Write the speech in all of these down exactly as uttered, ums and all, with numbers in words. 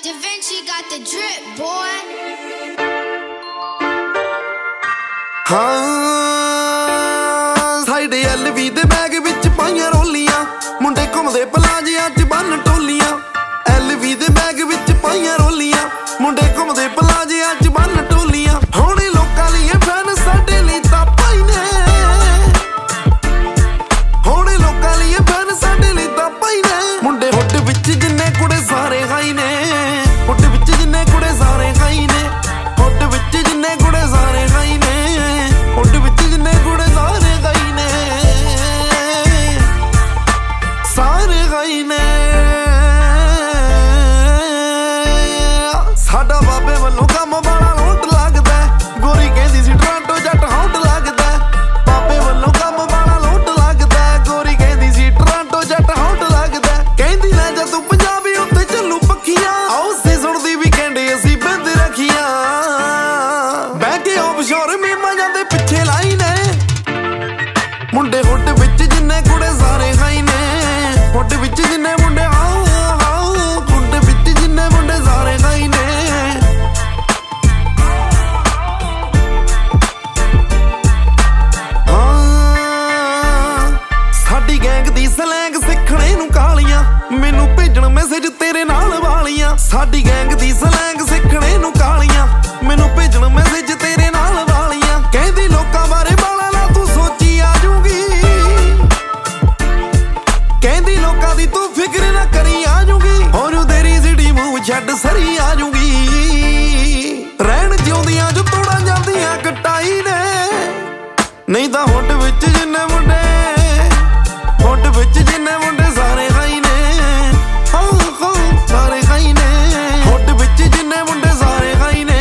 Da Vinci got the drip, boy. ਹਾਂ side L V ਦੇ bag ਵਿੱਚ ਪਾਈਆਂ ਰੋਲੀਆਂ ਮੁੰਡੇ ਘੁੰਮਦੇ ਪਲਾਜਿਆਂ ਚ ਬੰਨ ਟੋਲੀਆਂ ਐਲ ਵੀ ਦੇ ਬੈਗ ਵਿੱਚ ਪਾਈਆਂ ਰੋਲੀਆਂ ਮੁੰਡੇ ਘੁੰਮਦੇ ਪਲਾਜਿਆਂ ਚ ਬੰਨ ਟੋਲੀਆਂ ਹੋਣੇ ਲੋਕਾਂ ਲਈ ਇਹ ਫੈਨ ਸਾਡੇ ਲਈ ਤਾਂ ਭਾਈ ਨੇ ਹੋਣੇ ਲੋਕਾਂ ਲਈ ਇਹ ਫੈਨ ਸਾਡੇ ਲਈ ਤਾਂ ਭਾਈ ਨੇ ਮੁੰਡੇ ਹੁੱਡ ਵਿੱਚ ਜਿੰਨੇ ਕੁੜੇ ਸਾਰੇ ਹਾਈ ਨੇ ਹੁੱਡ ਵਿੱਚ ਜਿੰਨੇ ਕੁੜੇ ਸਾਰੇ ਹਾਈ ਨੇ ਹੁੱਡ ਵਿੱਚ ਜਿੰਨੇ ਕੁੜੇ ਸਾਰੇ ਹਾਈ ਨੇ ਹੁੱਡ ਵਿੱਚ ਜਿੰਨੇ ਕੁੜੇ ਸਾਰੇ ਹਾਈ ਨੇ ਸਾਰੇ ਹਾਈ ਨੇ ਸਾਡਾ ਬਾਬੇ ਵੱਲੋਂ ਕੰਮ ਬੜਾ ਲੋਟ ਲੱਗਦਾ ਗੋਰੀ ਕਹਿੰਦੀ ਸੀ ਟਰਾਂਟੋ ਜੱਟ ਹੌਟ ਲੱਗਦਾ ਬਾਬੇ ਵੱਲੋਂ ਕੰਮ ਬੜਾ ਲੋਟ ਲੱਗਦਾ ਗੋਰੀ ਕਹਿੰਦੀ ਸੀ ਟਰਾਂਟੋ ਜੱਟ ਹੌਟ ਲੱਗਦਾ ਕਹਿੰਦੀ ਲੈ ਜਾ ਤੂੰ ਪੰਜਾਬੀ ਉੱਤੇ ਚੱਲੂ ਪੱਖੀਆਂ ਆਓ ਸੇ ਸੁਣਦੀ ਵੀ ਕਹਿੰਦੇ ਅਸੀਂ ਬੰਦ ਰੱਖੀਆਂ ਬਹਿ ਕੇ ਆਫਸ਼ੋਰ ਮੀਮਾਂ ਜਾਂਦੇ ਪਿੱਛੇ ਲਾਈ ਨੇ ਮੁੰਡੇ ਹੁੱਡ ਵਿੱਚ ਜਿੰਨੇ ਕੁੜੇ ਸਾਰੇ ਖਾਈ ਨੇ ਹੁੱਡ ਵਿੱਚ ਜਿੰਨੇ ਮੁੰਡੇ ਹਾਂ ਹਾਂ ਹੁੱਡ ਵਿੱਚ ਜਿੰਨੇ ਮੁੰਡੇ ਸਾਰੇ ਖਾਈ ਨੇ ਹਾਂ ਸਾਡੀ ਗੈਂਗ ਦੀ ਸਲੈਂਗ ਸਿੱਖਣੇ ਨੂੰ ਕਾਲੀਆਂ ਮੈਨੂੰ ਭੇਜਣ ਮੈਸੇਜ ਤੇਰੇ ਨਾਲ ਵਾਲੀਆਂ ਸਾਡੀ ਗੈਂਗ ਦੀ ਸਲੈਂਗ ਸਿੱਖਣੇ ਨੂੰ ਕਾਲੀਆਂ ਮੈਨੂੰ ਭੇਜਣ ਮੈਸੇਜ ਤੇਰੇ ਨਾਲ ਵਾਲੀਆਂ ਕਹਿੰਦੀ ਲੋਕਾਂ ਬਾਰੇ ਬਾਲਾ ਨਾ ਤੂੰ ਸੋਚੀ ਆ ਜੂਗੀ ਕਹਿੰਦੀ ਲੋਕਾਂ ਦੀ ਤੂੰ ਫਿਕਰ ਨਾ ਕਰੀ ਆ ਜੂਗੀ ਉਹਨੂੰ ਤੇਰੀ ਸਿਟੀ ਮੂੰਹ ਛੱਡ ਸਰੀ ਆ ਜੂਗੀ ਰਹਿਣ ਜਿਉਂਦੀਆਂ ਜੋ ਤੋੜਾਂ ਜਾਂਦੀਆਂ ਕਟਾਈ ਨੇ ਨਹੀਂ ਤਾਂ ਹੁੱਡ ਵਿੱਚ ਜਿੰਨੇ ਮੁੰਡੇ ਹੁੱਡ ਵਿੱਚ ਜਿੰਨੇ ਮੁੰਡੇ ਸਾਰੇ ਖਾਈ ਨੇ ਹਾਂ ਹਾਂ ਸਾਰੇ ਖਾਈ ਨੇ ਹੁੱਡ ਵਿੱਚ ਜਿੰਨੇ ਮੁੰਡੇ ਸਾਰੇ ਖਾਈ ਨੇ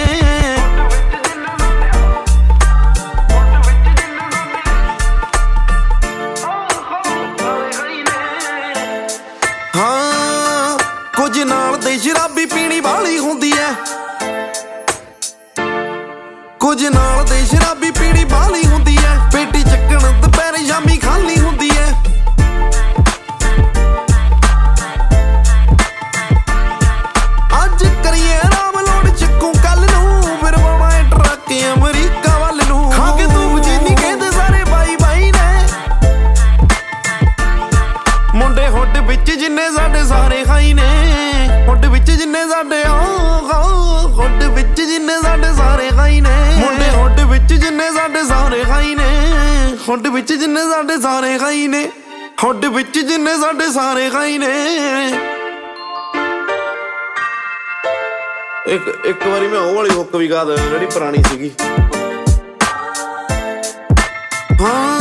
ਹਾਂ ਕੁਝ ਨਾਲ ਦੇ ਸ਼ਰਾਬੀ ਪੀਣੀ ਵਾਲੀ ਹੁੰਦੀ ਐ ਕੁਝ ਨਾਲ ਦੇ ਸ਼ਰਾਬੀ ਪੀਣੀ ਵਾਲੀ ਹੁੰਦੀ ਐ ਪੇਟੀ ਚੱਕਣ ਦੁਪਹਿਰੇ ਸ਼ਾਮੀ ਖਾਲੀ ਹੁੰਦੀ ਐ ਅੱਜ ਕਰੀਏ ਆਰਾਮ ਲੋੜ ਚੱਕੂ ਕੱਲ ਨੂੰ ਫਿਰ ਪਾਉਣਾ ਟਰੱਕ ਅਮਰੀਕਾ ਵੱਲ ਨੂੰ ਖਾ ਕੇ ਤੂੰ ਵਜੀਨੀ ਕਹਿੰਦੇ ਸਾਰੇ ਬਾਈ ਬਾਈ ਨੇ ਮੁੰਡੇ ਹੁੱਡ ਵਿੱਚ ਜਿੰਨੇ ਸਾਡੇ ਸਾਰੇ ਖਾਈ ਨੇ ਹੁੱਡ ਵਿੱਚ ਜਿੰਨੇ ਸਾਡੇ ਆ ਹੁੱਡ ਵਿੱਚ ਜਿੰਨੇ ਸਾਡੇ ਸਾਰੇ ਖਾਈ ਨੇ ਮੁੰਡੇ ਹੁੱਡ ਵਿੱਚ ਜਿੰਨੇ ਸਾਡੇ ਸਾਰੇ ਖਾਈ ਨੇ ਹੁੱਡ ਵਿੱਚ ਜਿੰਨੇ ਸਾਡੇ ਸਾਰੇ ਖਾਈ ਨੇ ਹੁੱਡ ਵਿੱਚ ਜਿੰਨੇ ਸਾਡੇ ਸਾਰੇ ਖਾਈ ਨੇ ਇੱਕ ਇੱਕ ਵਾਰੀ ਮੈਂ ਉਹ ਵਾਲੀ ਹੁੱਕ ਵੀ ਗਾ ਦੇ ਜਿਹੜੀ ਪੁਰਾਣੀ ਸੀਗੀ ਹਾਂ